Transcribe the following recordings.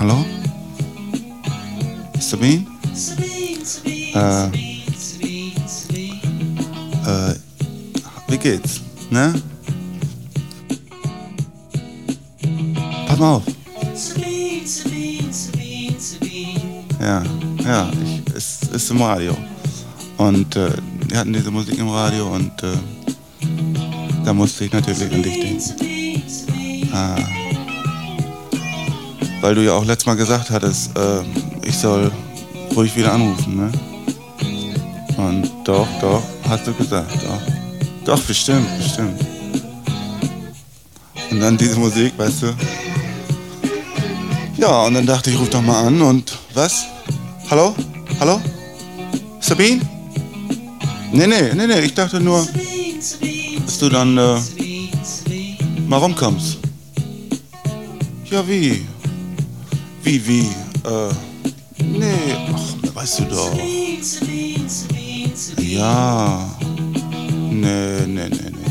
Hallo? Sabine? Wie geht's? Ne? Pass mal auf. Ja, es ist im Radio. Und wir hatten diese Musik im Radio und da musste ich natürlich an dich denken. Weil du ja auch letztes Mal gesagt hattest, ich soll ruhig wieder anrufen, ne? Und doch, hast du gesagt, doch. Doch, bestimmt. Und dann diese Musik, weißt du? Ja, und dann dachte ich, ruf doch mal an und was? Hallo? Sabine? Nee, ich dachte nur, dass du dann mal rumkommst. Ja, wie? Nee, ach, weißt du doch. Ja. Nee.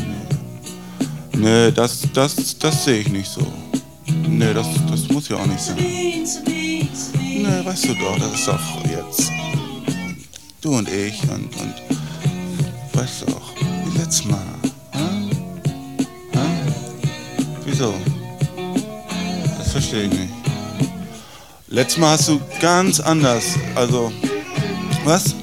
Nee, das sehe ich nicht so. Nee, das muss ja auch nicht sein. Nee, weißt du doch, das ist doch jetzt du und ich und weißt du auch, wie letztes Mal. Wieso? Das verstehe ich nicht. Letztes Mal hast du ganz anders, also, was?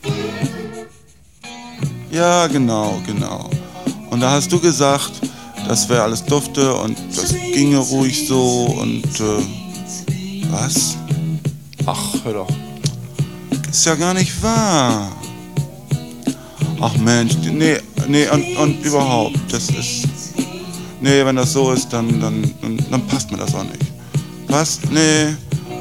Ja, genau. Und da hast du gesagt, das wäre alles dufte und das ginge ruhig so und, was? Ach, hör doch. Ist ja gar nicht wahr. Ach Mensch, nee, und überhaupt, das ist, nee, wenn das so ist, dann passt mir das auch nicht. Was? Nee.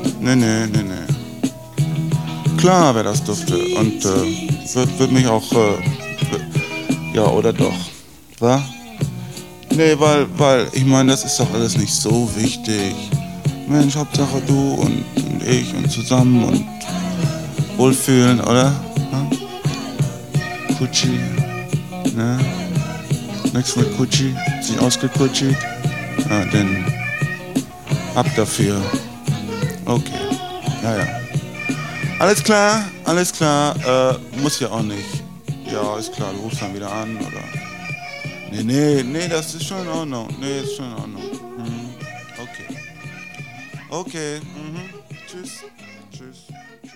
Klar wäre das dufte und wird mich auch, ja, oder doch, wa? Nee, weil, ich meine, das ist doch alles nicht so wichtig. Mensch, Hauptsache du und ich und zusammen und wohlfühlen, oder? Ja? Kutschi, ne? Nix mit Kutschi, sich ausgekutschi. Ja, denn ab dafür. Okay, ja. Alles klar, muss ja auch nicht. Ja, ist klar, du rufst dann wieder an, oder? Nee, das ist schon in Ordnung. Okay. Tschüss.